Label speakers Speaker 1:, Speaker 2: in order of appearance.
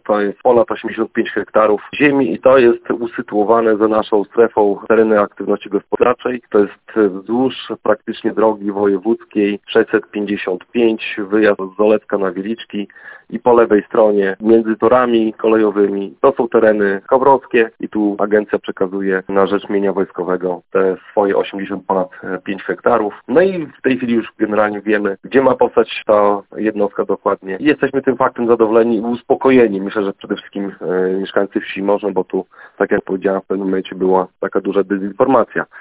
Speaker 1: to jest ponad 85 hektarów ziemi i to jest usytuowane za naszą strefą tereny aktywności gospodarczej. To jest wzdłuż praktycznie drogi wojewódzkiej 655, wyjazd z Zolecka na Wieliczki i po lewej stronie między torami kolejowymi to są tereny kowrockie i tu agencja przekazuje na rzecz mienia wojskowego te swoje 85 hektarów. No i w tej chwili już generalnie wiemy, gdzie ma powstać ta jednostka dokładnie. I jesteśmy tym faktem zadowoleni i uspokojeni. Myślę, że przede wszystkim mieszkańcy wsi Morzno, bo tu, tak jak powiedziałem, w pewnym momencie była taka duża dezinformacja.